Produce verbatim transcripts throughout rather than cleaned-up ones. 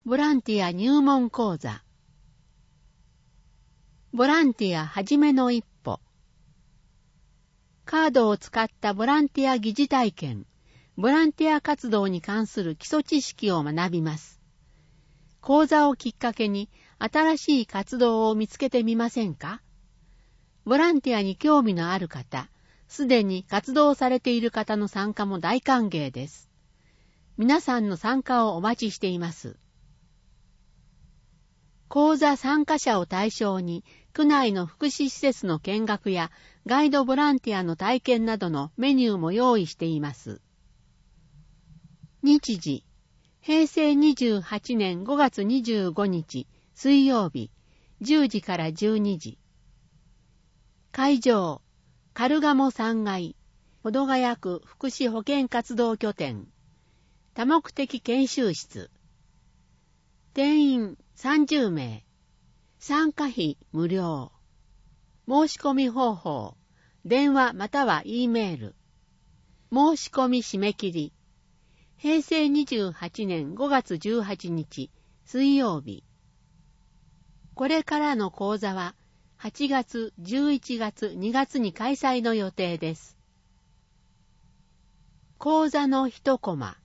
ボランティア入門講座。ボランティアはじめの一歩。カードを使ったボランティア疑似体験、ボランティア活動に関する基礎知識を学びます。講座をきっかけに新しい活動を見つけてみませんか？ボランティアに興味のある方、すでに活動されている方の参加も大歓迎です。皆さんの参加をお待ちしています。講座参加者を対象に、区内の福祉施設の見学やガイドボランティアの体験などのメニューも用意しています。日時、へいせいにじゅうはちねんごがつにじゅうごにち水曜日、じゅうじからじゅうにじ。会場、カルガモさんがい、保土ヶ谷区福祉保健活動拠点、多目的研修室。定員さんじゅうめい。参加費無料。申し込み方法、電話または E メール。申し込み締め切り。へいせいにじゅうはちねんごがつじゅうはちにち水曜日。これからの講座ははちがつ、じゅういちがつ、にがつに開催の予定です。講座の一コマ。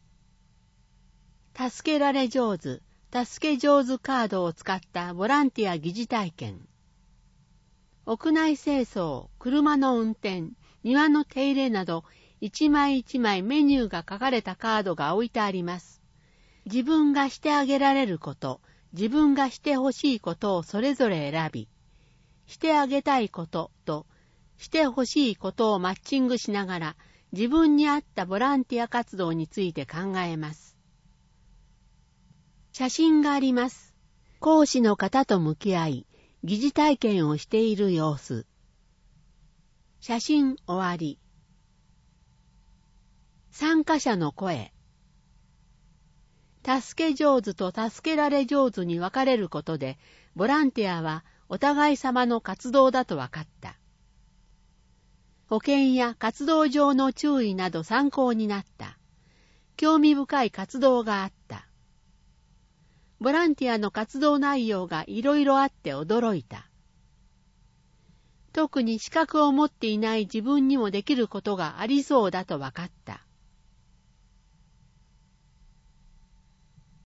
助けられ上手、助け上手カードを使ったボランティア疑似体験。屋内清掃、車の運転、庭の手入れなど、一枚一枚メニューが書かれたカードが置いてあります。自分がしてあげられること、自分がしてほしいことをそれぞれ選び、してあげたいことと、してほしいことをマッチングしながら、自分に合ったボランティア活動について考えます。写真があります。講師の方と向き合い、疑似体験をしている様子。写真終わり。参加者の声。助け上手と助けられ上手に分かれることで、ボランティアはお互い様の活動だと分かった。保険や活動上の注意など参考になった。興味深い活動があった。ボランティアの活動内容がいろいろあって驚いた。特に資格を持っていない自分にもできることがありそうだと分かった。